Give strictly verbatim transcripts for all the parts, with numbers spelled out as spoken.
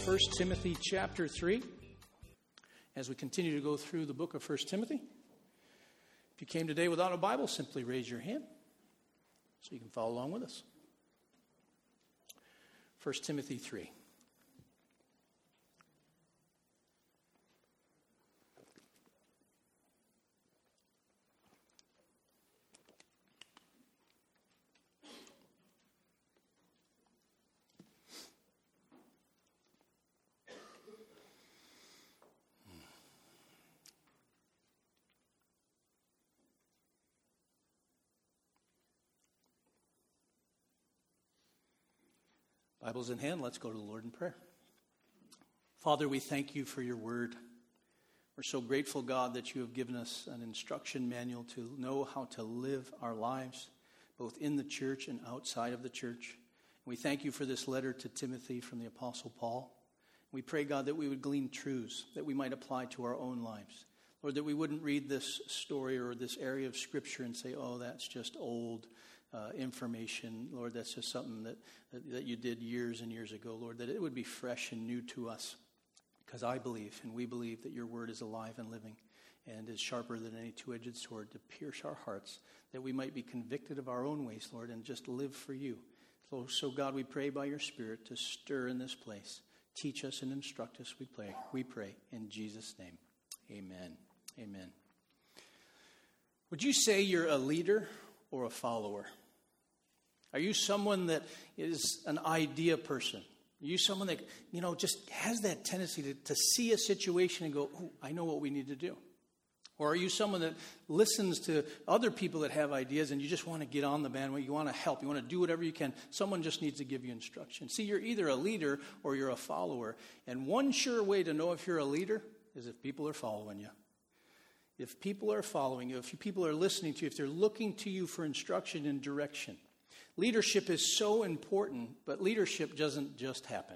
First Timothy chapter three, as we continue to go through the book of First Timothy. If you came today without a Bible, simply raise your hand so you can follow along with us. First Timothy three. Bibles in hand, let's go to the Lord in prayer. Father, we thank you for your word. We're so grateful, God, that you have given us an instruction manual to know how to live our lives, both in the church and outside of the church. We thank you for this letter to Timothy from the Apostle Paul. We pray, God, that we would glean truths that we might apply to our own lives. Lord, that we wouldn't read this story or this area of Scripture and say, oh, that's just old Uh, information, Lord, that's just something that, that that you did years and years ago, Lord, that it would be fresh and new to us, because I believe and we believe that your word is alive and living and is sharper than any two-edged sword to pierce our hearts, that we might be convicted of our own ways, Lord, and just live for you. So, so God, we pray by your Spirit to stir in this place. Teach us and instruct us, we pray. We pray in Jesus' name. Amen. Amen. Would you say you're a leader or a follower? Are you someone that is an idea person? Are you someone that, you know, just has that tendency to, to see a situation and go, oh, I know what we need to do? Or are you someone that listens to other people that have ideas and you just want to get on the bandwagon, you want to help, you want to do whatever you can? Someone just needs to give you instruction. See, you're either a leader or you're a follower. And one sure way to know if you're a leader is if people are following you. If people are following you, if people are listening to you, if they're looking to you for instruction and direction. Leadership is so important, but leadership doesn't just happen.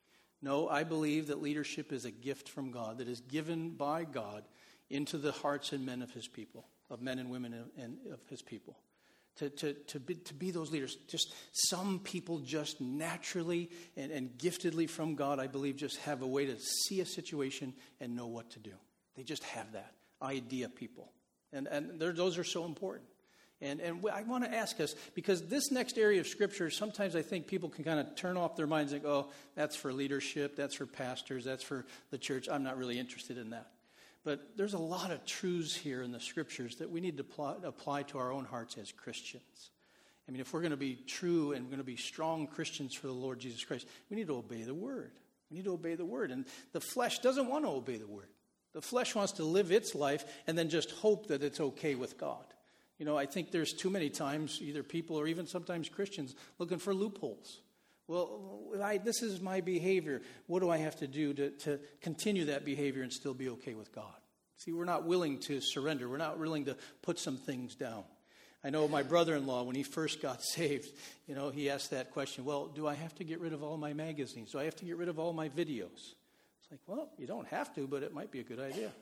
No, I believe that leadership is a gift from God that is given by God into the hearts and men of his people, of men and women and of his people. To, to, to, be, to be those leaders. Just some people just naturally and, and giftedly from God, I believe, just have a way to see a situation and know what to do. They just have that. Idea people. And and those are so important. And and I want to ask us, because this next area of Scripture, sometimes I think people can kind of turn off their minds and go, oh, that's for leadership, that's for pastors, that's for the church. I'm not really interested in that. But there's a lot of truths here in the Scriptures that we need to apply, apply to our own hearts as Christians. I mean, if we're going to be true and we're going to be strong Christians for the Lord Jesus Christ, we need to obey the Word. We need to obey the Word. And the flesh doesn't want to obey the Word. The flesh wants to live its life and then just hope that it's okay with God. You know, I think there's too many times, either people or even sometimes Christians, looking for loopholes. Well, I, this is my behavior. What do I have to do to, to continue that behavior and still be okay with God? See, we're not willing to surrender. We're not willing to put some things down. I know my brother-in-law, when he first got saved, you know, he asked that question, well, do I have to get rid of all my magazines? Do I have to get rid of all my videos? It's like, well, you don't have to, but it might be a good idea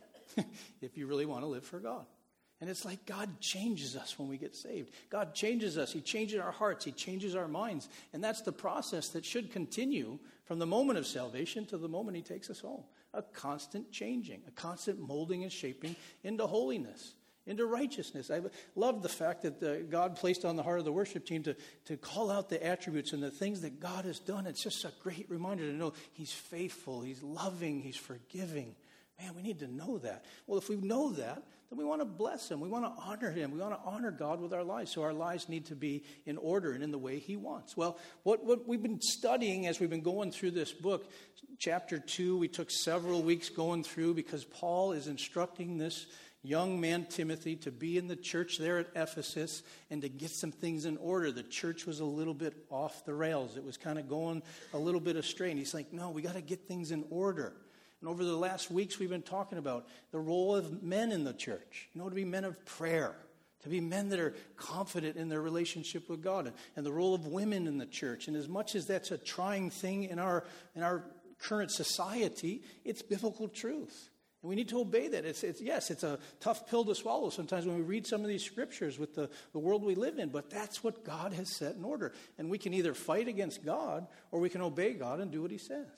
if you really want to live for God. And it's like God changes us when we get saved. God changes us. He changes our hearts. He changes our minds. And that's the process that should continue from the moment of salvation to the moment he takes us home. A constant changing, a constant molding and shaping into holiness, into righteousness. I love the fact that the, God placed on the heart of the worship team to, to call out the attributes and the things that God has done. It's just a great reminder to know he's faithful, he's loving, he's forgiving. Man, we need to know that. Well, if we know that, then we want to bless him. We want to honor him. We want to honor God with our lives. So our lives need to be in order and in the way he wants. Well, what, what we've been studying as we've been going through this book, chapter two, we took several weeks going through because Paul is instructing this young man, Timothy, to be in the church there at Ephesus and to get some things in order. The church was a little bit off the rails. It was kind of going a little bit astray. And he's like, no, we got to get things in order. And over the last weeks, we've been talking about the role of men in the church. You know, to be men of prayer, to be men that are confident in their relationship with God, and, and the role of women in the church. And as much as that's a trying thing in our in our current society, it's biblical truth. And we need to obey that. It's, it's yes, it's a tough pill to swallow sometimes when we read some of these scriptures with the, the world we live in. But that's what God has set in order. And we can either fight against God or we can obey God and do what he says.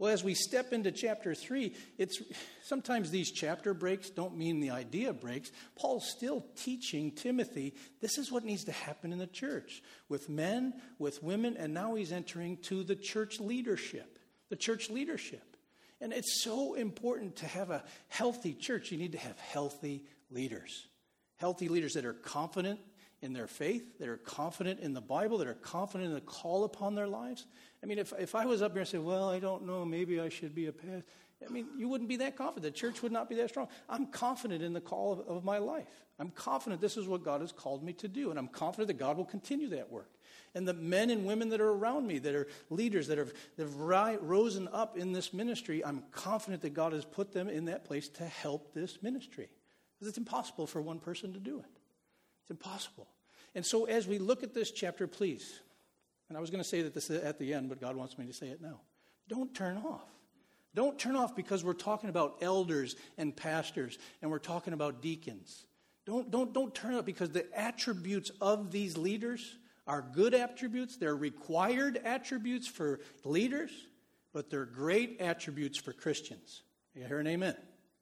Well, as we step into chapter three, it's sometimes these chapter breaks don't mean the idea breaks. Paul's still teaching Timothy, this is what needs to happen in the church, with men, with women, and now he's entering to the church leadership, the church leadership. And it's so important to have a healthy church. You need to have healthy leaders, healthy leaders that are confident in their faith, that are confident in the Bible, that are confident in the call upon their lives. I mean, if if I was up here and said, well, I don't know, maybe I should be a pastor, I mean, you wouldn't be that confident. The church would not be that strong. I'm confident in the call of, of my life. I'm confident this is what God has called me to do, and I'm confident that God will continue that work. And the men and women that are around me, that are leaders, that have, that have ri- risen up in this ministry, I'm confident that God has put them in that place to help this ministry. Because it's impossible for one person to do it. It's impossible. And so as we look at this chapter, please, and I was going to say that this at the end, but God wants me to say it now. Don't turn off. Don't turn off because we're talking about elders and pastors and we're talking about deacons. Don't, don't, don't turn off because the attributes of these leaders are good attributes. They're required attributes for leaders, but they're great attributes for Christians. You hear an amen?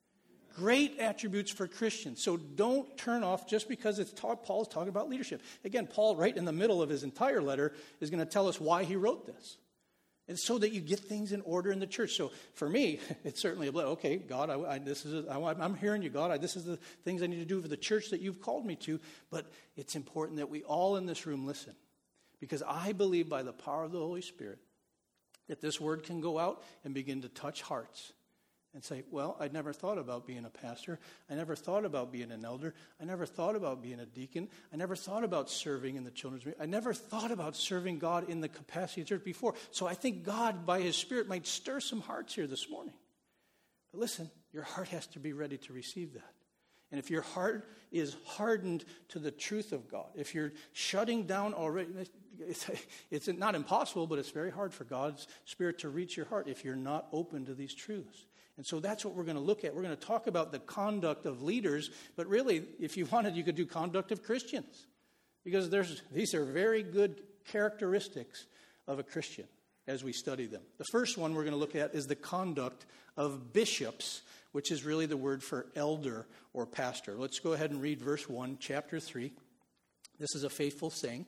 Great attributes for Christians. So don't turn off just because it's taught, Paul's talking about leadership. Again, Paul, right in the middle of his entire letter, is going to tell us why he wrote this. And so that you get things in order in the church. So for me, it's certainly a blessing. Okay, God, I, I, this is a, I, I'm hearing you, God. I, this is the things I need to do for the church that you've called me to. But it's important that we all in this room listen. Because I believe by the power of the Holy Spirit that this word can go out and begin to touch hearts. And say, well, I never thought about being a pastor. I never thought about being an elder. I never thought about being a deacon. I never thought about serving in the children's ministry. I never thought about serving God in the capacity of church before. So I think God, by His Spirit, might stir some hearts here this morning. But listen, your heart has to be ready to receive that. And if your heart is hardened to the truth of God, if you're shutting down already, it's, it's not impossible, but it's very hard for God's Spirit to reach your heart if you're not open to these truths. And so that's what we're going to look at. We're going to talk about the conduct of leaders, but really, if you wanted, you could do conduct of Christians. Because there's these are very good characteristics of a Christian as we study them. The first one we're going to look at is the conduct of bishops, which is really the word for elder or pastor. Let's go ahead and read verse one, chapter three. This is a faithful saying.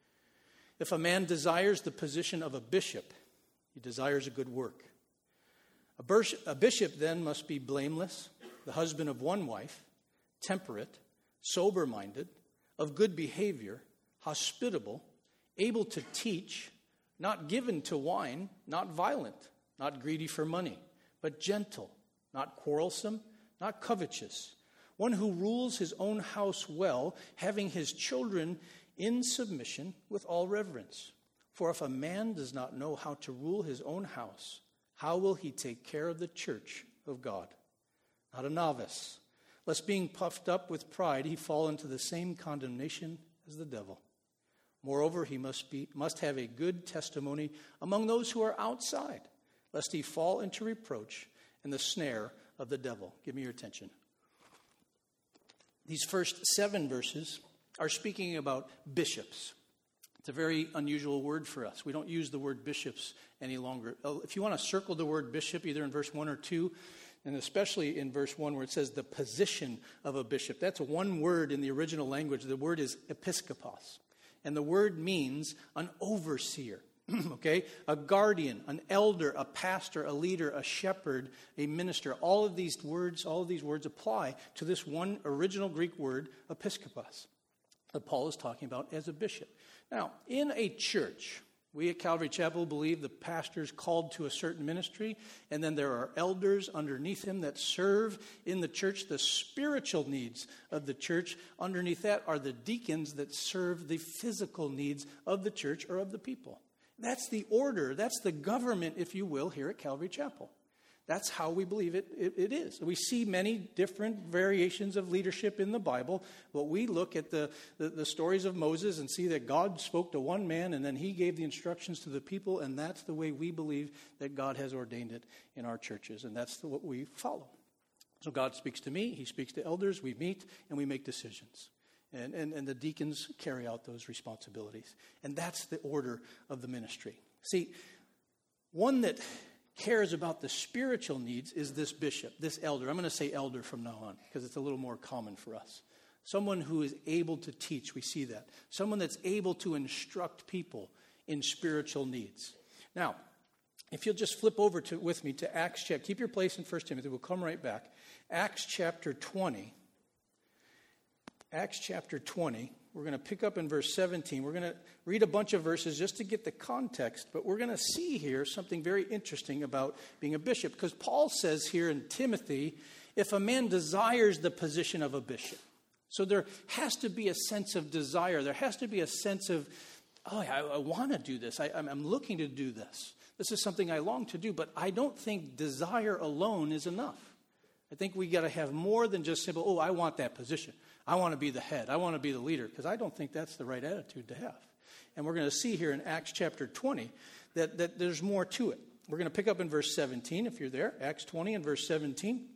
If a man desires the position of a bishop, he desires a good work. A bishop then must be blameless, the husband of one wife, temperate, sober-minded, of good behavior, hospitable, able to teach, not given to wine, not violent, not greedy for money, but gentle, not quarrelsome, not covetous, one who rules his own house well, having his children in submission with all reverence. For if a man does not know how to rule his own house, how will he take care of the church of God? Not a novice, lest being puffed up with pride he fall into the same condemnation as the devil. Moreover, he must be must have a good testimony among those who are outside, lest he fall into reproach and the snare of the devil. Give me your attention. These first seven verses are speaking about bishops. It's a very unusual word for us. We don't use the word bishops any longer. If you want to circle the word bishop, either in verse one or two, and especially in verse one where it says the position of a bishop, that's one word in the original language. The word is episkopos. And the word means an overseer, okay? A guardian, an elder, a pastor, a leader, a shepherd, a minister. All of these words, all of these words apply to this one original Greek word, episkopos, that Paul is talking about as a bishop. Now, in a church, we at Calvary Chapel believe the pastor is called to a certain ministry, and then there are elders underneath him that serve in the church the spiritual needs of the church. Underneath that are the deacons that serve the physical needs of the church or of the people. That's the order, that's the government, if you will, here at Calvary Chapel. That's how we believe it, it, it is. We see many different variations of leadership in the Bible, but we look at the, the, the stories of Moses and see that God spoke to one man and then he gave the instructions to the people, and that's the way we believe that God has ordained it in our churches, and that's the, what we follow. So God speaks to me, he speaks to elders, we meet, and we make decisions. And, and, and the deacons carry out those responsibilities. And that's the order of the ministry. See, one that cares about the spiritual needs is this bishop, this elder. I'm going to say elder from now on because it's a little more common for us. Someone who is able to teach, we see that. Someone that's able to instruct people in spiritual needs. Now, if you'll just flip over to with me to Acts chapter, keep your place in First Timothy, we'll come right back. Acts chapter twenty. Acts chapter twenty. We're going to pick up in verse seventeen. We're going to read a bunch of verses just to get the context, but we're going to see here something very interesting about being a bishop, because Paul says here in Timothy, if a man desires the position of a bishop. So there has to be a sense of desire. There has to be a sense of, oh, I, I want to do this. I, I'm, I'm looking to do this. This is something I long to do, but I don't think desire alone is enough. I think we got to have more than just simple, oh, I want that position. I want to be the head. I want to be the leader, because I don't think that's the right attitude to have. And we're going to see here in Acts chapter twenty that, that there's more to it. We're going to pick up in verse seventeen, if you're there. Acts twenty and verse seventeen.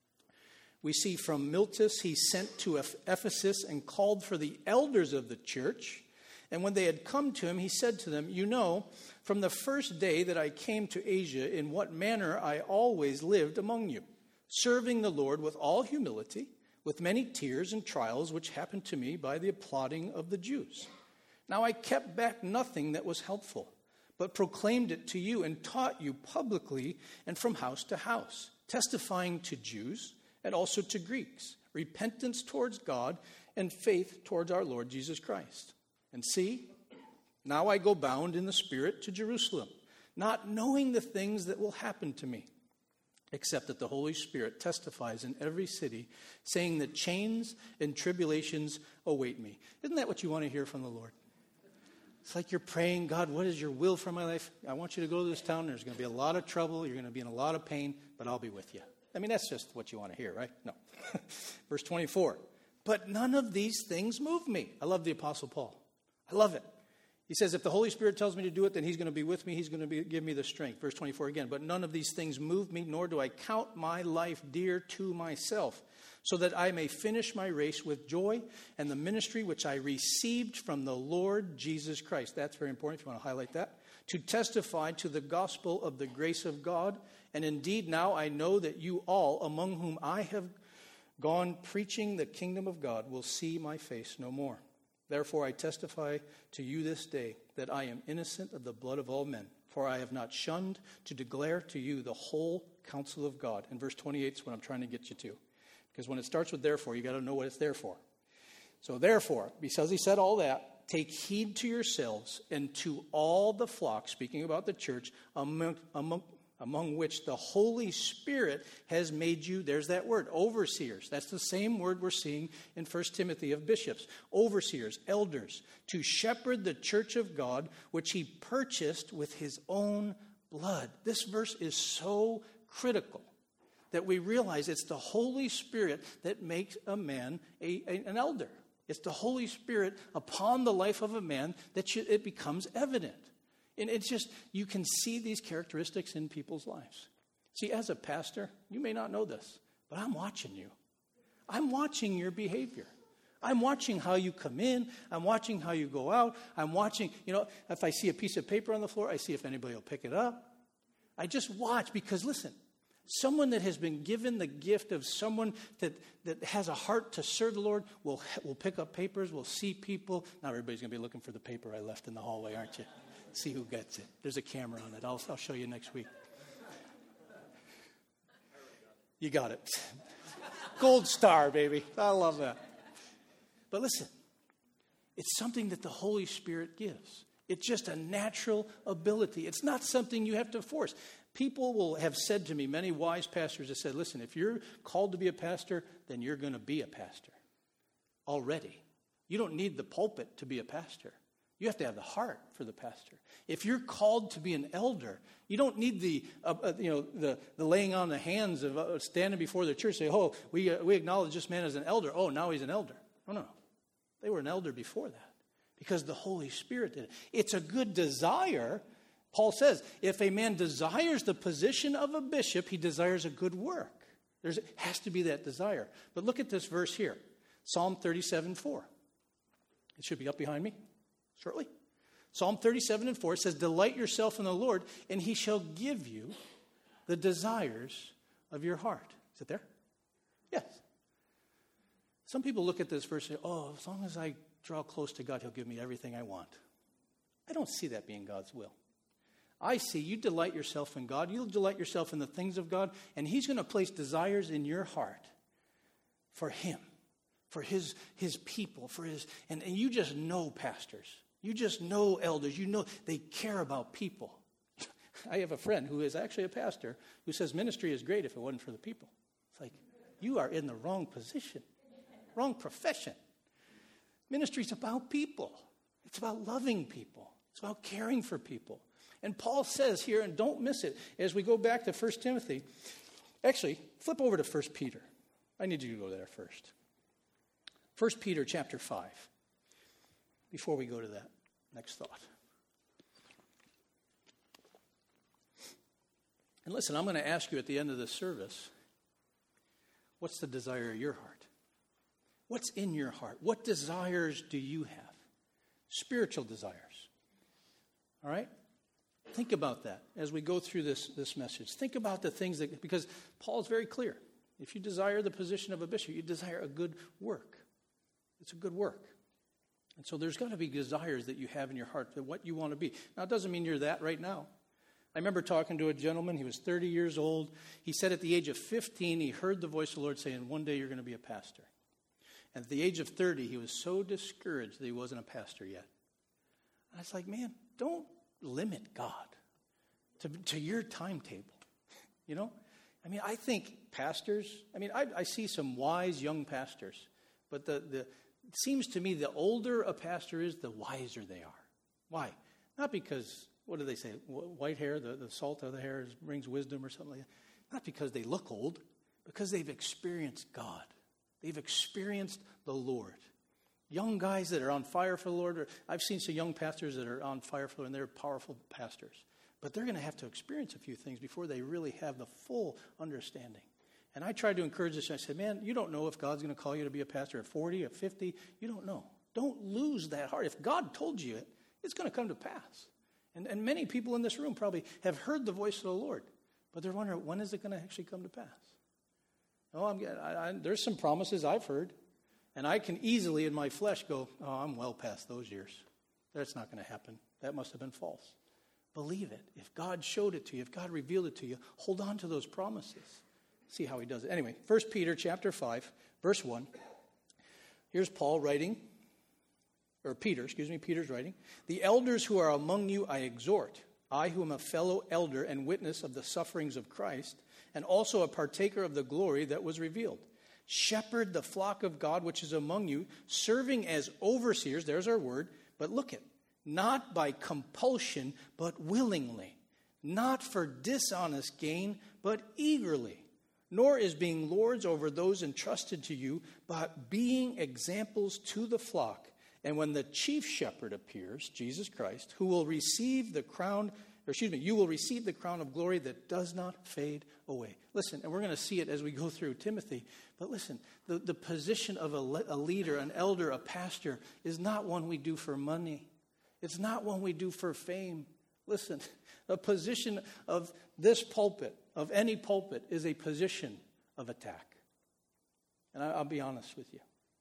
We see from Miletus he sent to Ephesus and called for the elders of the church. And when they had come to him, he said to them, you know, from the first day that I came to Asia, in what manner I always lived among you, serving the Lord with all humility, with many tears and trials which happened to me by the applauding of the Jews. Now I kept back nothing that was helpful, but proclaimed it to you and taught you publicly and from house to house, testifying to Jews and also to Greeks, repentance towards God and faith towards our Lord Jesus Christ. And see, now I go bound in the Spirit to Jerusalem, not knowing the things that will happen to me, except that the Holy Spirit testifies in every city, saying that chains and tribulations await me. Isn't that what you want to hear from the Lord? It's like you're praying, God, what is your will for my life? I want you to go to this town. There's going to be a lot of trouble. You're going to be in a lot of pain, but I'll be with you. I mean, that's just what you want to hear, right? No. Verse twenty-four. But none of these things move me. I love the Apostle Paul. I love it. He says, if the Holy Spirit tells me to do it, then he's going to be with me. He's going to be, give me the strength. Verse twenty-four again. But none of these things move me, nor do I count my life dear to myself, so that I may finish my race with joy and the ministry which I received from the Lord Jesus Christ. That's very important if you want to highlight that. To testify to the gospel of the grace of God. And indeed now I know that you all, among whom I have gone preaching the kingdom of God, will see my face no more. Therefore I testify to you this day that I am innocent of the blood of all men, for I have not shunned to declare to you the whole counsel of God. And verse twenty-eight is what I'm trying to get you to. Because when it starts with therefore, you got to know what it's there for. So therefore, because he said all that, take heed to yourselves and to all the flock, speaking about the church, among, among, among which the Holy Spirit has made you, there's that word, overseers. That's the same word we're seeing in First Timothy of bishops. Overseers, elders, to shepherd the church of God, which he purchased with his own blood. This verse is so critical that we realize it's the Holy Spirit that makes a man a, a, an elder. It's the Holy Spirit upon the life of a man that should, it becomes evident. And it's just, you can see these characteristics in people's lives. See, as a pastor, you may not know this, but I'm watching you. I'm watching your behavior. I'm watching how you come in. I'm watching how you go out. I'm watching, you know, if I see a piece of paper on the floor, I see if anybody will pick it up. I just watch because, listen, someone that has been given the gift of someone that, that has a heart to serve the Lord will, will pick up papers, will see people. Not everybody's going to be looking for the paper I left in the hallway, aren't you? See who gets it. There's a camera on it. I'll, I'll show you next week. You got it. Gold star, baby. I love that. But listen, it's something that the Holy Spirit gives. It's just a natural ability. It's not something you have to force. People will have said to me, many wise pastors have said, listen, if you're called to be a pastor, then you're going to be a pastor already. You don't need the pulpit to be a pastor. You have to have the heart for the pastor. If you're called to be an elder, you don't need the uh, uh, you know the, the laying on the hands of uh, standing before the church. Say, oh, we uh, we acknowledge this man as an elder. Oh, now he's an elder. No, no, no. They were an elder before that because the Holy Spirit did it. It's a good desire. Paul says, if a man desires the position of a bishop, he desires a good work. There has to be that desire. But look at this verse here, Psalm thirty-seven four. It should be up behind me. Shortly. Psalm thirty-seven and four says, delight yourself in the Lord, and he shall give you the desires of your heart. Is it there? Yes. Some people look at this verse and say, oh, as long as I draw close to God, he'll give me everything I want. I don't see that being God's will. I see you delight yourself in God. You'll delight yourself in the things of God, and he's going to place desires in your heart for him, for his, his people, for his, and, and you just know pastors. You just know elders. You know they care about people. I have a friend who is actually a pastor who says ministry is great if it wasn't for the people. It's like, you are in the wrong position, wrong profession. Ministry is about people. It's about loving people. It's about caring for people. And Paul says here, and don't miss it, as we go back to First Timothy, actually, flip over to First Peter. I need you to go there first. First Peter chapter five, before we go to that next thought. And listen, I'm going to ask you at the end of this service, what's the desire of your heart? What's in your heart? What desires do you have? Spiritual desires. All right? Think about that as we go through this, this message. Think about the things that, because Paul's very clear. If you desire the position of a bishop, you desire a good work. It's a good work. And so there's got to be desires that you have in your heart for what you want to be. Now, it doesn't mean you're that right now. I remember talking to a gentleman. He was thirty years old. He said at the age of fifteen, he heard the voice of the Lord saying, one day you're going to be a pastor. And at the age of thirty, he was so discouraged that he wasn't a pastor yet. And I was like, man, don't limit God to, to your timetable. You know? I mean, I think pastors, I mean, I, I see some wise young pastors, but the, the it seems to me the older a pastor is, the wiser they are. Why? Not because, what do they say, white hair, the, the salt of the hair is, brings wisdom or something like that. Not because they look old, because they've experienced God. They've experienced the Lord. Young guys that are on fire for the Lord, or I've seen some young pastors that are on fire for the Lord, and they're powerful pastors. But they're going to have to experience a few things before they really have the full understanding. And I tried to encourage this. I said, man, you don't know if God's going to call you to be a pastor at forty, at fifty. You don't know. Don't lose that heart. If God told you it, it's going to come to pass. And, and many people in this room probably have heard the voice of the Lord, but they're wondering, when is it going to actually come to pass? Oh, I'm, I, I, there's some promises I've heard, and I can easily in my flesh go, oh, I'm well past those years. That's not going to happen. That must have been false. Believe it. If God showed it to you, if God revealed it to you, hold on to those promises. See how he does it. Anyway, First Peter chapter five, verse one. Here's Paul writing, or Peter, excuse me, Peter's writing. The elders who are among you I exhort, I who am a fellow elder and witness of the sufferings of Christ, and also a partaker of the glory that was revealed. Shepherd the flock of God which is among you, serving as overseers, there's our word, but look it, not by compulsion, but willingly, not for dishonest gain, but eagerly, nor is being lords over those entrusted to you, but being examples to the flock. And when the chief shepherd appears, Jesus Christ, who will receive the crown, or excuse me, you will receive the crown of glory that does not fade away. Listen, and we're going to see it as we go through Timothy, but listen, the, the position of a, a leader, an elder, a pastor, is not one we do for money. It's not one we do for fame. Listen, a position of this pulpit, of any pulpit, is a position of attack. And I, I'll be honest with you.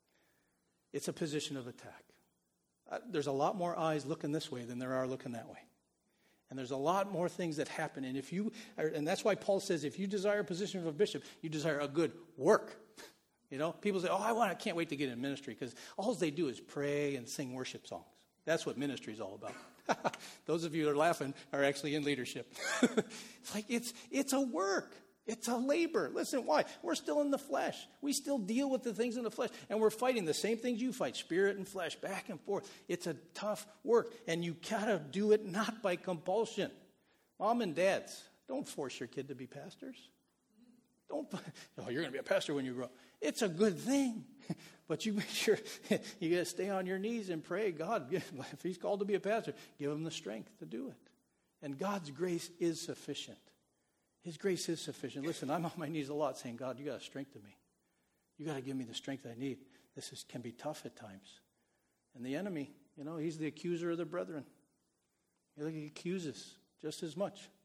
It's a position of attack. Uh, there's a lot more eyes looking this way than there are looking that way. And there's a lot more things that happen. And if you, are, and that's why Paul says, if you desire a position of a bishop, you desire a good work. You know, people say, oh, I want, I can't wait to get in ministry, because all they do is pray and sing worship songs. That's what ministry is all about. Those of you that are laughing are actually in leadership. It's like, it's it's a work. It's a labor. Listen, why? We're still in the flesh. We still deal with the things in the flesh. And we're fighting the same things you fight, spirit and flesh, back and forth. It's a tough work. And you got to do it not by compulsion. Mom and dads, don't force your kid to be pastors. Don't, oh, you're going to be a pastor when you grow up. It's a good thing. But you make sure you got to stay on your knees and pray, God, if he's called to be a pastor, give him the strength to do it. And God's grace is sufficient. His grace is sufficient. Listen, I'm on my knees a lot saying, God, you got to strengthen me. You got to give me the strength I need. This is, can be tough at times. And the enemy, you know, he's the accuser of the brethren. He accuses just as much.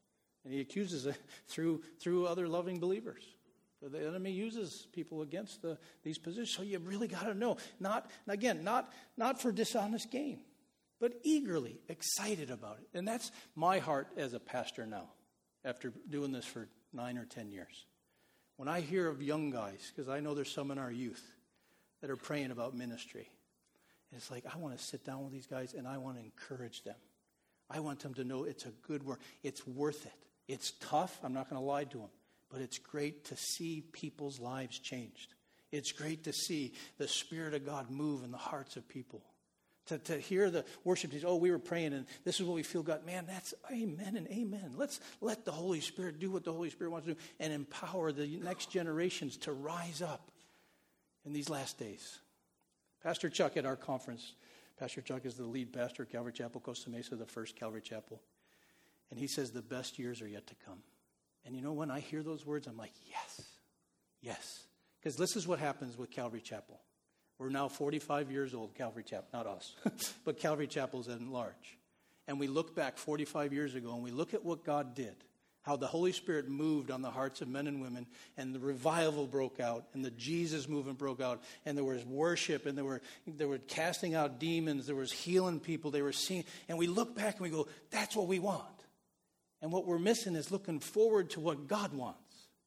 And he accuses it through, through other loving believers. The enemy uses people against the, these positions. So you really got to know. Not, again, not, not for dishonest gain, but eagerly excited about it. And that's my heart as a pastor now, after doing this for nine or ten years. When I hear of young guys, because I know there's some in our youth that are praying about ministry, and it's like, I want to sit down with these guys and I want to encourage them. I want them to know it's a good work. It's worth it. It's tough. I'm not going to lie to them. But it's great to see people's lives changed. It's great to see the Spirit of God move in the hearts of people. To, to hear the worship teams, oh, we were praying and this is what we feel God. Man, that's amen and amen. Let's let the Holy Spirit do what the Holy Spirit wants to do and empower the next generations to rise up in these last days. Pastor Chuck at our conference, Pastor Chuck is the lead pastor at Calvary Chapel, Costa Mesa, the first Calvary Chapel. And he says the best years are yet to come. And you know, when I hear those words, I'm like, yes, yes. Because this is what happens with Calvary Chapel. We're now forty-five years old, Calvary Chapel, not us, but Calvary Chapel's at large. And we look back forty-five years ago and we look at what God did, how the Holy Spirit moved on the hearts of men and women, and the revival broke out, and the Jesus movement broke out, and there was worship, and there were there were casting out demons, there was healing people, they were seeing, and we look back and we go, that's what we want. And what we're missing is looking forward to what God wants.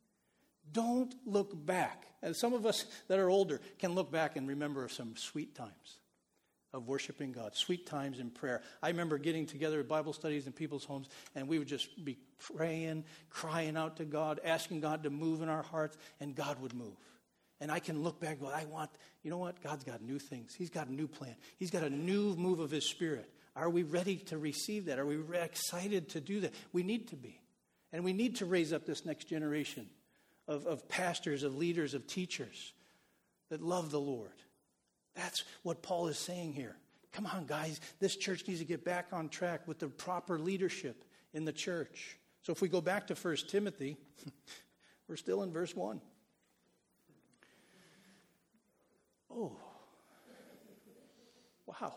Don't look back. And some of us that are older can look back and remember some sweet times of worshiping God, sweet times in prayer. I remember getting together at Bible studies in people's homes, and we would just be praying, crying out to God, asking God to move in our hearts, and God would move. And I can look back and go, I want, you know what? God's got new things. He's got a new plan. He's got a new move of His Spirit. Are we ready to receive that? Are we excited to do that? We need to be. And we need to raise up this next generation of, of pastors, of leaders, of teachers that love the Lord. That's what Paul is saying here. Come on, guys. This church needs to get back on track with the proper leadership in the church. So if we go back to First Timothy, we're still in verse one. Oh. Wow.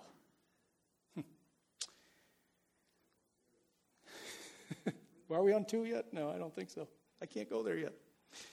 Are we on two yet? No, I don't think so. I can't go there yet.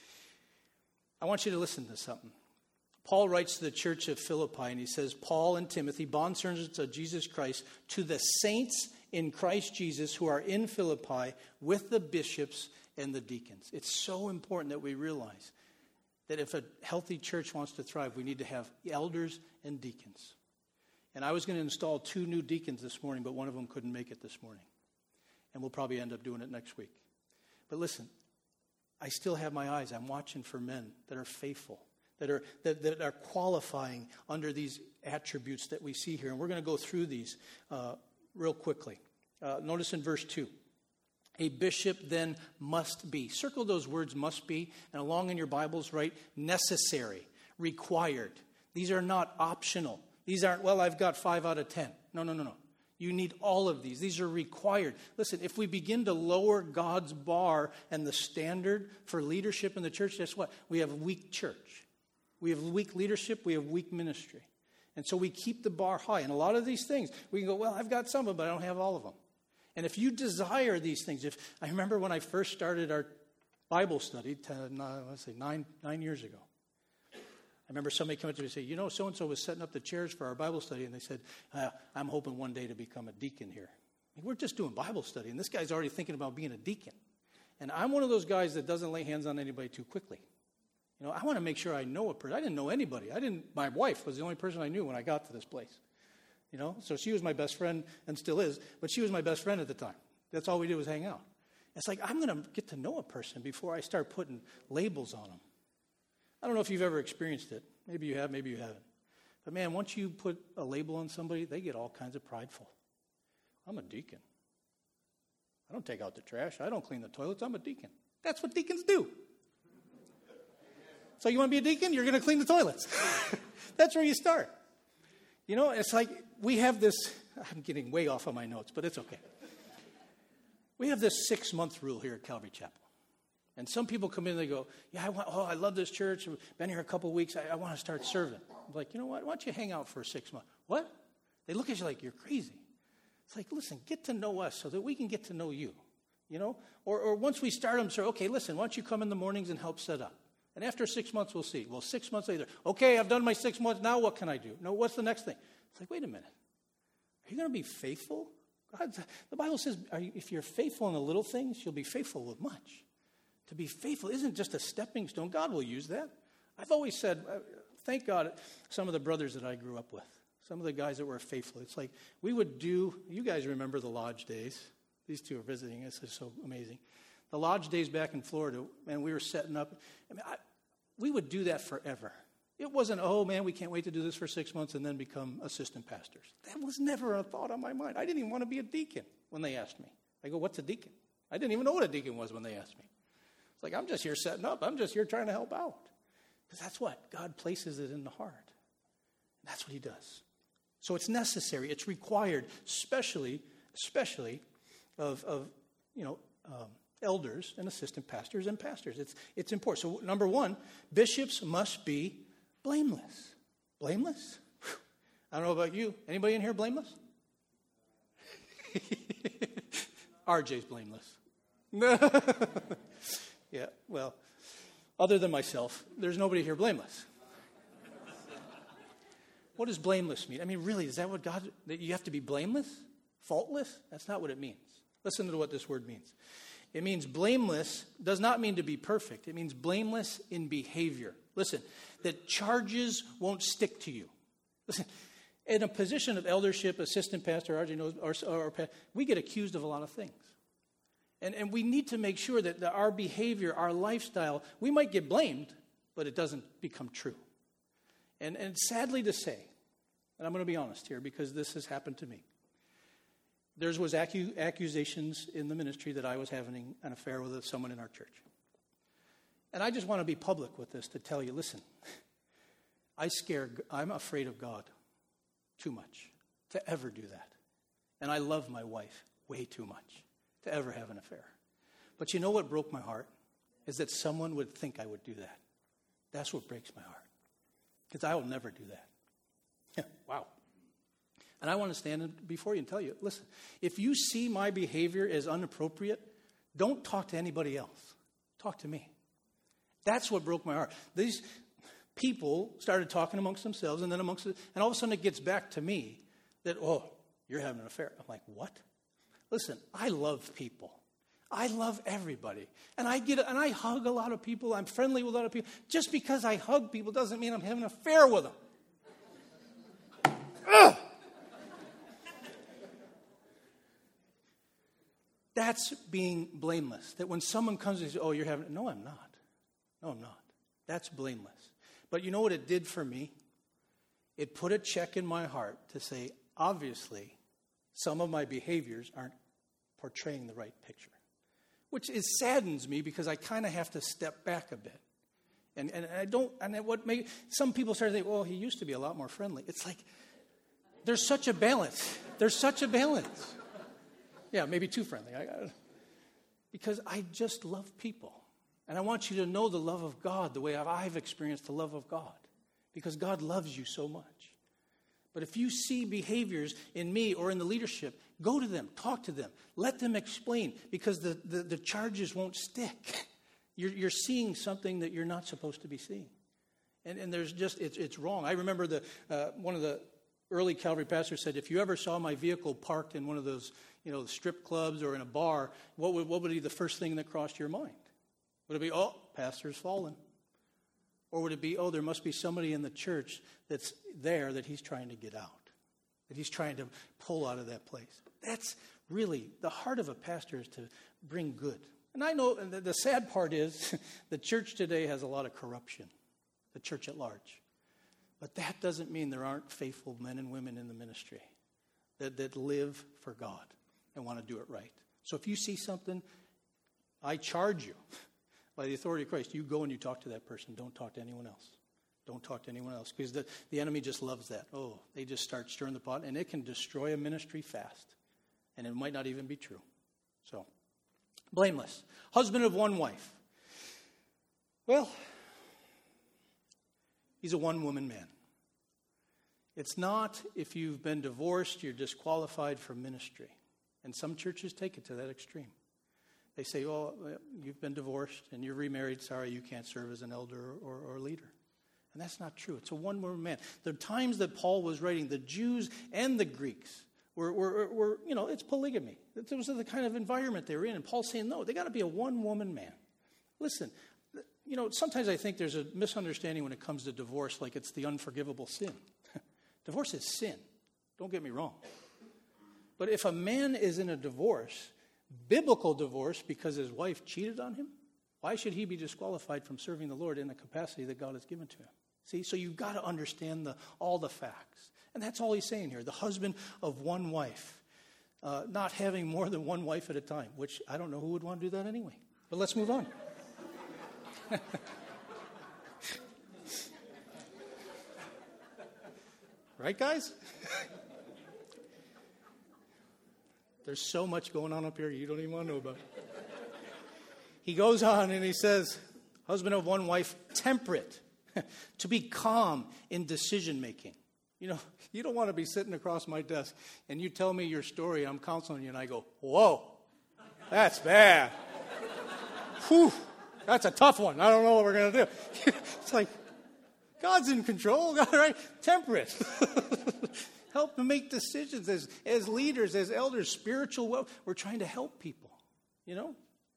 I want you to listen to something. Paul writes to the church of Philippi, and he says, Paul and Timothy, bondservants of Jesus Christ, to the saints in Christ Jesus who are in Philippi with the bishops and the deacons. It's so important that we realize that if a healthy church wants to thrive, we need to have elders and deacons. And I was going to install two new deacons this morning, but one of them couldn't make it this morning. And we'll probably end up doing it next week. But listen, I still have my eyes. I'm watching for men that are faithful, that are that, that are qualifying under these attributes that we see here. And we're going to go through these uh, real quickly. Uh, notice in verse two. A bishop then must be. Circle those words must be. And along in your Bibles, write necessary, required. These are not optional. These aren't, well, I've got five out of ten. No, no, no, no. You need all of these. These are required. Listen, if we begin to lower God's bar and the standard for leadership in the church, guess what? We have a weak church. We have weak leadership. We have weak ministry. And so we keep the bar high. And a lot of these things, we can go, well, I've got some of them, but I don't have all of them. And if you desire these things, if I remember when I first started our Bible study, ten, let's say nine, nine years ago, I remember somebody came up to me and said, you know, so-and-so was setting up the chairs for our Bible study, and they said, uh, I'm hoping one day to become a deacon here. I mean, we're just doing Bible study, and this guy's already thinking about being a deacon. And I'm one of those guys that doesn't lay hands on anybody too quickly. You know, I want to make sure I know a person. I didn't know anybody. I didn't. My wife was the only person I knew when I got to this place. You know, so she was my best friend and still is, but she was my best friend at the time. That's all we did was hang out. It's like, I'm going to get to know a person before I start putting labels on them. I don't know if you've ever experienced it. Maybe you have, maybe you haven't. But man, once you put a label on somebody, they get all kinds of prideful. I'm a deacon. I don't take out the trash. I don't clean the toilets. I'm a deacon. That's what deacons do. So you want to be a deacon? You're going to clean the toilets. That's where you start. You know, it's like we have this, I'm getting way off on my notes, but it's okay. We have this six-month rule here at Calvary Chapel. And some people come in and they go, yeah, I want, oh, I love this church. I've been here a couple of weeks. I, I want to start serving. I'm like, you know what? Why don't you hang out for six months? What? They look at you like you're crazy. It's like, listen, get to know us so that we can get to know you. you know? Or, or once we start them, say, okay, listen, why don't you come in the mornings and help set up? And after six months, we'll see. Well, six months later, okay, I've done my six months. Now what can I do? No, what's the next thing? It's like, wait a minute. Are you going to be faithful? God, the Bible says are you, if you're faithful in the little things, you'll be faithful with much. To be faithful isn't just a stepping stone. God will use that. I've always said, uh, thank God, some of the brothers that I grew up with, some of the guys that were faithful. It's like we would do, you guys remember the lodge days. These two are visiting. This is so amazing. The lodge days back in Florida, and we were setting up. I mean, I, we would do that forever. It wasn't, oh, man, we can't wait to do this for six months and then become assistant pastors. That was never a thought on my mind. I didn't even want to be a deacon when they asked me. I go, what's a deacon? I didn't even know what a deacon was when they asked me. It's like, I'm just here setting up. I'm just here trying to help out. Because that's what God places it in the heart. That's what he does. So it's necessary. It's required, especially, especially of, of you know, um, elders and assistant pastors and pastors. It's it's important. So number one, bishops must be blameless. Blameless? Whew. I don't know about you. Anybody in here blameless? R J's blameless. Yeah, well, other than myself, there's nobody here blameless. What does blameless mean? I mean, really, is that what God, that you have to be blameless? Faultless? That's not what it means. Listen to what this word means. It means blameless does not mean to be perfect. It means blameless in behavior. Listen, that charges won't stick to you. Listen, in a position of eldership, assistant pastor, R J knows, or, or, or we get accused of a lot of things. And, and we need to make sure that the, our behavior, our lifestyle, we might get blamed, but it doesn't become true. And, and sadly to say, and I'm going to be honest here because this has happened to me. There was acu- accusations in the ministry that I was having an affair with someone in our church. And I just want to be public with this to tell you, listen, I scare, I'm afraid of God too much to ever do that. And I love my wife way too much to ever have an affair. But you know what broke my heart? Is that someone would think I would do that. That's what breaks my heart. Because I will never do that. Wow. And I want to stand before you and tell you, listen, if you see my behavior as inappropriate, don't talk to anybody else. Talk to me. That's what broke my heart. These people started talking amongst themselves, and then amongst, and all of a sudden it gets back to me that, oh, you're having an affair. I'm like, what? Listen, I love people. I love everybody. And I get and I hug a lot of people. I'm friendly with a lot of people. Just because I hug people doesn't mean I'm having an affair with them. Ugh! That's being blameless. That when someone comes and says, oh, you're having... No, I'm not. No, I'm not. That's blameless. But you know what it did for me? It put a check in my heart to say, obviously, some of my behaviors aren't portraying the right picture. Which is saddens me because I kind of have to step back a bit. And and I don't, and what may, some people start to think, well, he used to be a lot more friendly. It's like, there's such a balance. There's such a balance. Yeah, maybe too friendly. I got it. Because I just love people. And I want you to know the love of God the way I've experienced the love of God. Because God loves you so much. But if you see behaviors in me or in the leadership, go to them, talk to them, let them explain, because the, the, the charges won't stick. You're, you're seeing something that you're not supposed to be seeing. And, and there's just, it's, it's wrong. I remember the uh, one of the early Calvary pastors said, if you ever saw my vehicle parked in one of those, you know, strip clubs or in a bar, what would, what would be the first thing that crossed your mind? Would it be, oh, pastor's fallen? Or would it be, oh, there must be somebody in the church that's there that he's trying to get out, that he's trying to pull out of that place? That's really, the heart of a pastor is to bring good. And I know, and the, the sad part is, the church today has a lot of corruption, the church at large. But that doesn't mean there aren't faithful men and women in the ministry that, that live for God and want to do it right. So if you see something, I charge you. By the authority of Christ, you go and you talk to that person. Don't talk to anyone else. Don't talk to anyone else. Because the, the enemy just loves that. Oh, they just start stirring the pot, and it can destroy a ministry fast. And it might not even be true. So, blameless. Husband of one wife. Well, he's a one-woman man. It's not if you've been divorced, you're disqualified from ministry. And some churches take it to that extreme. They say, oh, you've been divorced and you're remarried. Sorry, you can't serve as an elder or, or leader. And that's not true. It's a one-woman man. The times that Paul was writing, the Jews and the Greeks were, were, were you know, it's polygamy. It was the kind of environment they were in. And Paul's saying, no, they got to be a one-woman man. Listen, you know, sometimes I think there's a misunderstanding when it comes to divorce, like it's the unforgivable sin. Divorce is sin. Don't get me wrong. But if a man is in a divorce, biblical divorce, because his wife cheated on him, why should he be disqualified from serving the Lord in the capacity that God has given to him? See, so you've got to understand the, all the facts. And that's all he's saying here. The husband of one wife, uh, not having more than one wife at a time, which I don't know who would want to do that anyway. But let's move on. Right, guys? There's so much going on up here you don't even want to know about. He goes on and he says, husband of one wife, temperate, to be calm in decision making. You know, you don't want to be sitting across my desk and you tell me your story, I'm counseling you, and I go, whoa, that's bad. Whew, that's a tough one. I don't know what we're going to do. It's like, God's in control, all right? Temperate. Help to make decisions as, as leaders, as elders, spiritual wealth. We're trying to help people, you know?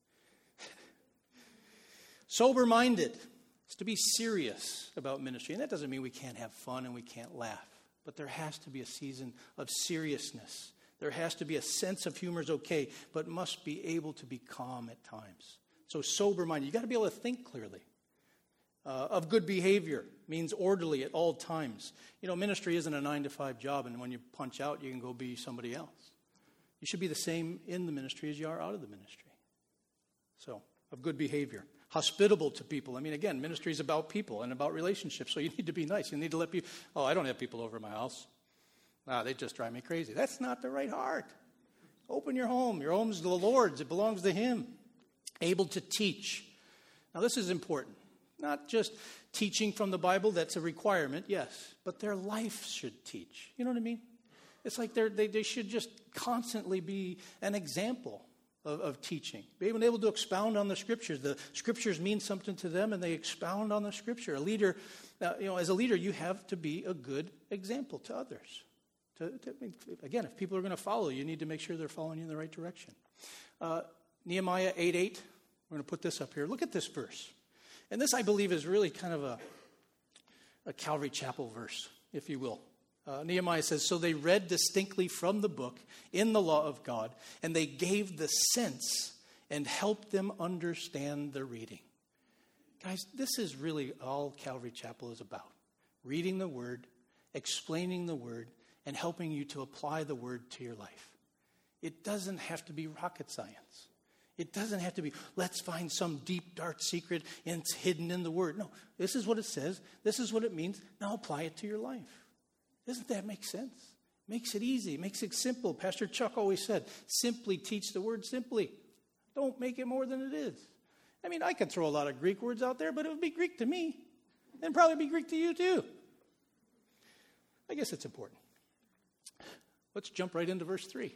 Sober-minded is to be serious about ministry. And that doesn't mean we can't have fun and we can't laugh. But there has to be a season of seriousness. There has to be a sense of humor is okay, but must be able to be calm at times. So sober-minded. You've got to be able to think clearly. Uh, of good behavior means orderly at all times. You know, ministry isn't a nine to five job, and when you punch out, you can go be somebody else. You should be the same in the ministry as you are out of the ministry. So, of good behavior. Hospitable to people. I mean, again, ministry is about people and about relationships, so you need to be nice. You need to let people, oh, I don't have people over at my house. Ah, they just drive me crazy. That's not the right heart. Open your home. Your home's the Lord's. It belongs to Him. Able to teach. Now, this is important. Not just teaching from the Bible, that's a requirement, yes. But their life should teach. You know what I mean? It's like they're, they they should just constantly be an example of, of teaching. Being able to expound on the Scriptures. The Scriptures mean something to them, and they expound on the Scripture. A leader, uh, you know, as a leader, you have to be a good example to others. To, to, again, if people are going to follow, you need to make sure they're following you in the right direction. Uh, Nehemiah eight eight, we're going to put this up here. Look at this verse. And this, I believe, is really kind of a, a Calvary Chapel verse, if you will. Uh, Nehemiah says, so they read distinctly from the book in the law of God, and they gave the sense and helped them understand the reading. Guys, this is really all Calvary Chapel is about. Reading the Word, explaining the Word, and helping you to apply the Word to your life. It doesn't have to be rocket science. It doesn't have to be, let's find some deep, dark secret and it's hidden in the Word. No, this is what it says. This is what it means. Now apply it to your life. Doesn't that make sense? Makes it easy. Makes it simple. Pastor Chuck always said, simply teach the Word simply. Don't make it more than it is. I mean, I could throw a lot of Greek words out there, but it would be Greek to me. And probably be Greek to you too. I guess it's important. Let's jump right into verse three.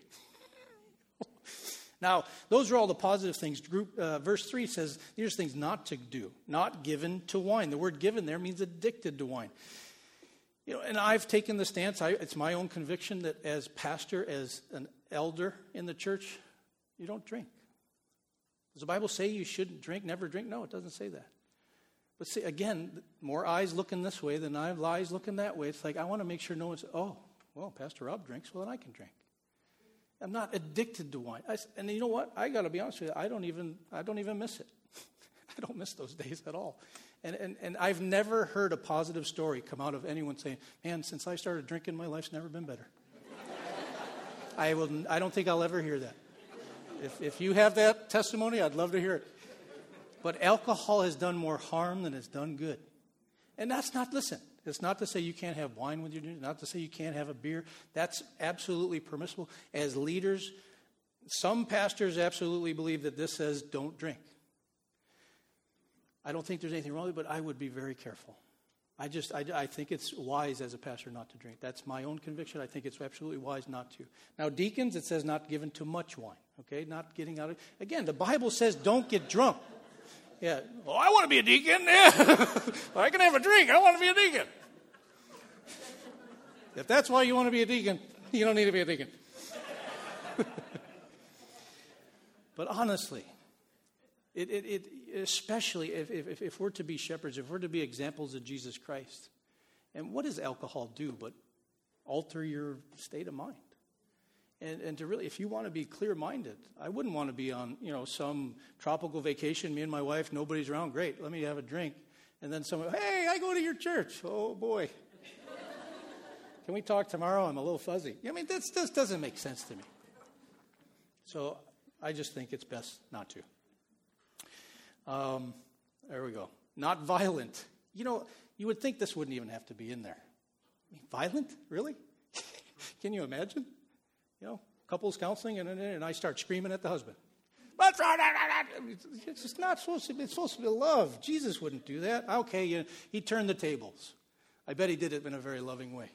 Now, those are all the positive things. Group, uh, verse three says, these are things not to do, not given to wine. The word given there means addicted to wine. You know, and I've taken the stance, I, it's my own conviction that as pastor, as an elder in the church, you don't drink. Does the Bible say you shouldn't drink, never drink? No, it doesn't say that. But see, again, more eyes looking this way than eyes looking that way. It's like, I want to make sure no one's, oh, well, Pastor Rob drinks, well, then I can drink. I'm not addicted to wine. I, and you know what? I got to be honest with you. I don't even I don't even miss it. I don't miss those days at all. And, and and I've never heard a positive story come out of anyone saying, man, since I started drinking, my life's never been better. I will. I don't think I'll ever hear that. If if you have that testimony, I'd love to hear it. But alcohol has done more harm than it's done good. And that's not, listen, it's not to say you can't have wine with your dinner, not to say you can't have a beer. That's absolutely permissible. As leaders, some pastors absolutely believe that this says don't drink. I don't think there's anything wrong with it, but I would be very careful. I just, I, I think it's wise as a pastor not to drink. That's my own conviction. I think it's absolutely wise not to. Now, deacons, it says not given to much wine, okay? Not getting out of, again, the Bible says don't get drunk. Yeah. Oh, I want to be a deacon. Yeah. I can have a drink. I want to be a deacon. If that's why you want to be a deacon, you don't need to be a deacon. But honestly, It, it, it, especially if, if, if we're to be shepherds, if we're to be examples of Jesus Christ. And what does alcohol do but alter your state of mind? And, and to really, if you want to be clear-minded, I wouldn't want to be on, you know, some tropical vacation, me and my wife, nobody's around. Great, let me have a drink. And then someone, hey, I go to your church. Oh, boy. Can we talk tomorrow? I'm a little fuzzy. I mean, this just doesn't make sense to me. So I just think it's best not to. Um, there we go. Not violent. You know, you would think this wouldn't even have to be in there. I mean, violent? Really? Can you imagine? You know, couples counseling, and, and I start screaming at the husband. What's wrong? It's just not supposed to be. It's supposed to be love. Jesus wouldn't do that. Okay, you know, he turned the tables. I bet he did it in a very loving way.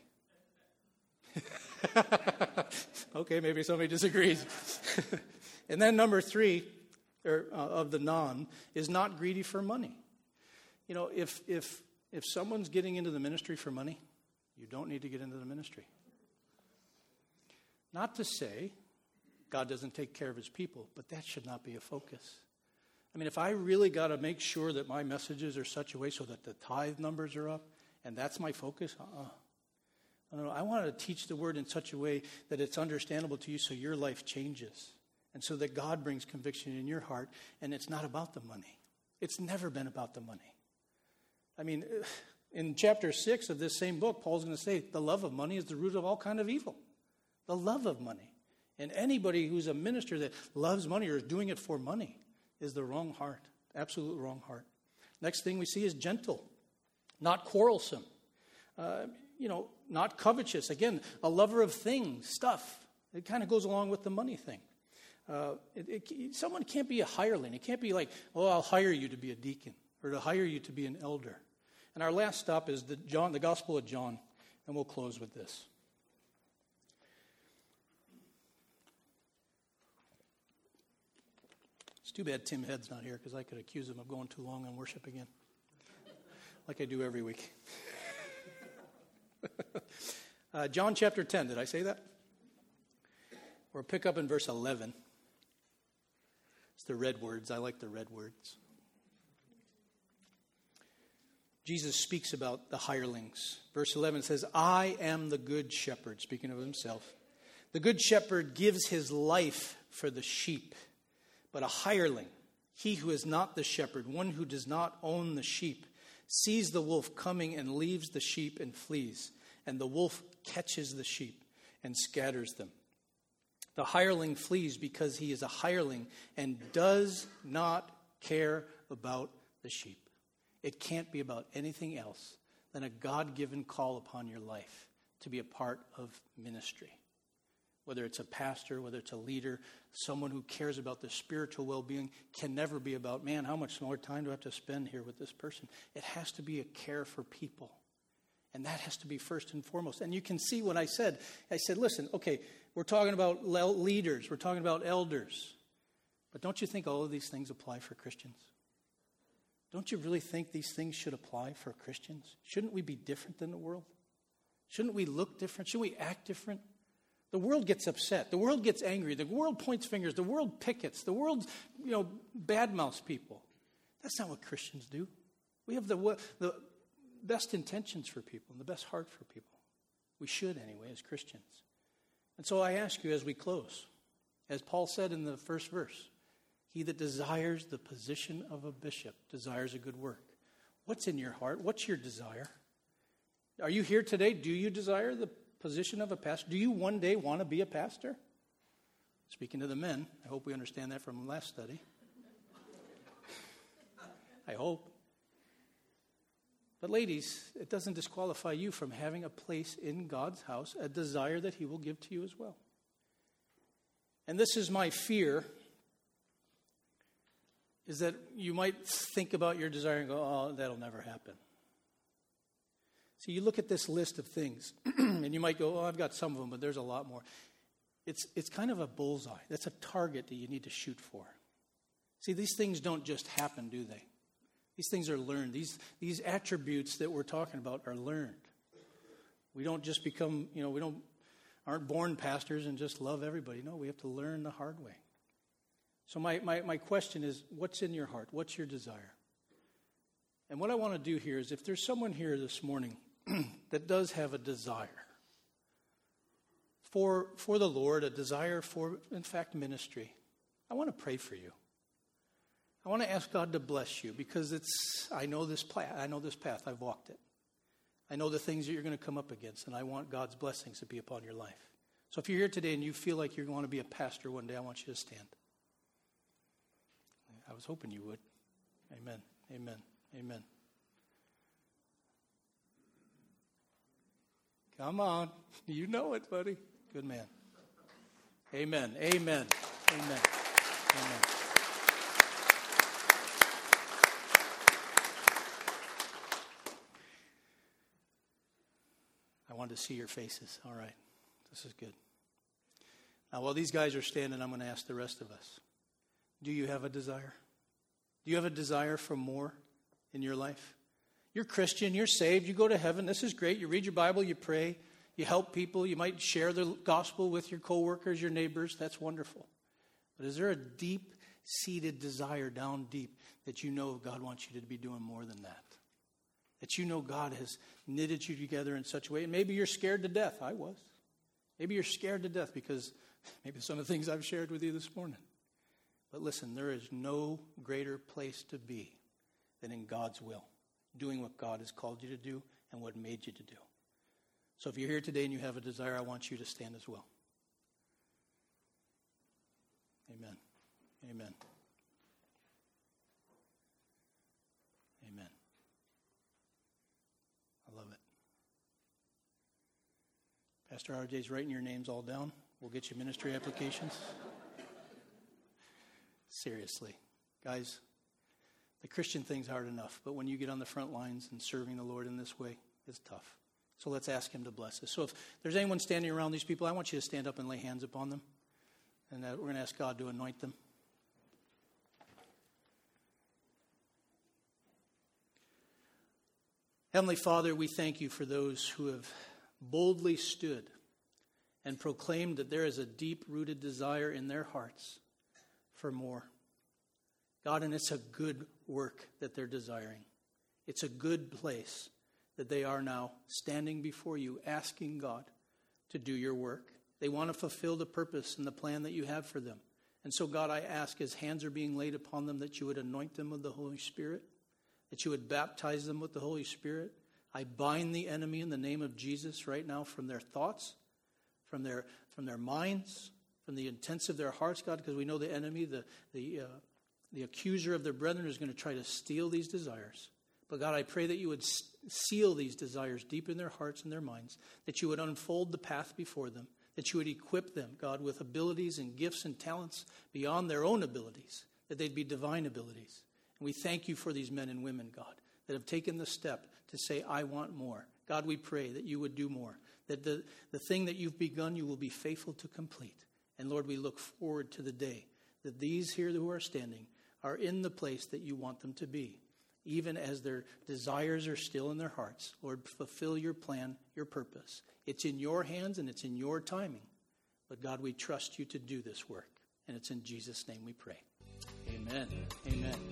Okay, maybe somebody disagrees. And then number three, or uh, of the non, is not greedy for money. You know, if if if someone's getting into the ministry for money, you don't need to get into the ministry. Not to say God doesn't take care of his people, but that should not be a focus. I mean, if I really got to make sure that my messages are such a way so that the tithe numbers are up, and that's my focus, uh-uh. I don't know. I want to teach the word in such a way that it's understandable to you so your life changes. And so that God brings conviction in your heart, and it's not about the money. It's never been about the money. I mean, in chapter six of this same book, Paul's going to say, the love of money is the root of all kind of evil. The love of money. And anybody who's a minister that loves money or is doing it for money is the wrong heart. Absolute wrong heart. Next thing we see is gentle, not quarrelsome. Uh, you know, not covetous. Again, a lover of things, stuff. It kind of goes along with the money thing. Uh, it, it, someone can't be a hireling. It can't be like, oh, I'll hire you to be a deacon or to hire you to be an elder. And our last stop is the John, the Gospel of John, and we'll close with this. It's too bad Tim Head's not here because I could accuse him of going too long on worship again, like I do every week. uh, John chapter ten, did I say that? We'll pick up in verse eleven. It's the red words. I like the red words. Jesus speaks about the hirelings. Verse eleven says, I am the good shepherd, speaking of himself. The good shepherd gives his life for the sheep. But a hireling, he who is not the shepherd, one who does not own the sheep, sees the wolf coming and leaves the sheep and flees. And the wolf catches the sheep and scatters them. The hireling flees because he is a hireling and does not care about the sheep. It can't be about anything else than a God-given call upon your life to be a part of ministry. Whether it's a pastor, whether it's a leader, someone who cares about the spiritual well-being can never be about, man, how much more time do I have to spend here with this person? It has to be a care for people. And that has to be first and foremost. And you can see what I said. I said, listen, okay, we're talking about leaders. We're talking about elders. But don't you think all of these things apply for Christians? Don't you really think these things should apply for Christians? Shouldn't we be different than the world? Shouldn't we look different? Shouldn't we act different? The world gets upset. The world gets angry. The world points fingers. The world pickets. The world, you know, badmouths people. That's not what Christians do. We have the the best intentions for people and the best heart for people. We should anyway as Christians. And so I ask you as we close, as Paul said in the first verse, he that desires the position of a bishop desires a good work. What's in your heart? What's your desire? Are you here today? Do you desire the position of a pastor? Do you one day want to be a pastor? Speaking to the men, I hope we understand that from last study. I hope. But ladies, it doesn't disqualify you from having a place in God's house, a desire that he will give to you as well. And this is my fear, is that you might think about your desire and go, oh, that'll never happen. See, you look at this list of things, and you might go, oh, I've got some of them, but there's a lot more. It's, it's kind of a bullseye. That's a target that you need to shoot for. See, these things don't just happen, do they? These things are learned. These, these attributes that we're talking about are learned. We don't just become, you know, we don't aren't born pastors and just love everybody. No, we have to learn the hard way. So my, my, my question is, what's in your heart? What's your desire? And what I want to do here is, if there's someone here this morning that does have a desire for, for the Lord, a desire for, in fact, ministry, I want to pray for you. I want to ask God to bless you, because it's, I know this path, I know this path, I've walked it. I know the things that you're going to come up against, and I want God's blessings to be upon your life. So if you're here today and you feel like you're going to be a pastor one day, I want you to stand. I was hoping you would. Amen. Amen. Amen. Come on. You know it, buddy. Good man. Amen. Amen. Amen. Amen. I wanted to see your faces. All right. This is good. Now, while these guys are standing, I'm going to ask the rest of us. Do you have a desire? Do you have a desire for more in your life? You're Christian. You're saved. You go to heaven. This is great. You read your Bible. You pray. You help people. You might share the gospel with your coworkers, your neighbors. That's wonderful. But is there a deep-seated desire down deep that you know God wants you to be doing more than that? That you know God has knitted you together in such a way. And maybe you're scared to death. I was. Maybe you're scared to death because maybe some of the things I've shared with you this morning. But listen, there is no greater place to be than in God's will, doing what God has called you to do and what made you to do. So if you're here today and you have a desire, I want you to stand as well. Amen. Amen. Amen. I love it. Pastor R J's writing your names all down. We'll get you ministry applications. Seriously. Guys, the Christian thing's hard enough, but when you get on the front lines and serving the Lord in this way, it's tough. So let's ask him to bless us. So if there's anyone standing around these people, I want you to stand up and lay hands upon them. And uh, we're going to ask God to anoint them. Heavenly Father, we thank you for those who have boldly stood and proclaimed that there is a deep-rooted desire in their hearts for more. God, and it's a good work that they're desiring. It's a good place that they are now standing before you, asking God to do your work. They want to fulfill the purpose and the plan that you have for them. And so, God, I ask, as hands are being laid upon them, that you would anoint them with the Holy Spirit, that you would baptize them with the Holy Spirit. I bind the enemy in the name of Jesus right now from their thoughts, from their from their minds, from the intents of their hearts, God, because we know the enemy, the the uh, the accuser of their brethren, is going to try to steal these desires. But God, I pray that you would seal these desires deep in their hearts and their minds, that you would unfold the path before them, that you would equip them, God, with abilities and gifts and talents beyond their own abilities, that they'd be divine abilities. And we thank you for these men and women, God, that have taken the step to say, I want more. God, we pray that you would do more, that the, the thing that you've begun, you will be faithful to complete. And Lord, we look forward to the day that these here who are standing are in the place that you want them to be, even as their desires are still in their hearts. Lord, fulfill your plan, your purpose. It's in your hands and it's in your timing. But God, we trust you to do this work. And it's in Jesus' name we pray. Amen. Amen.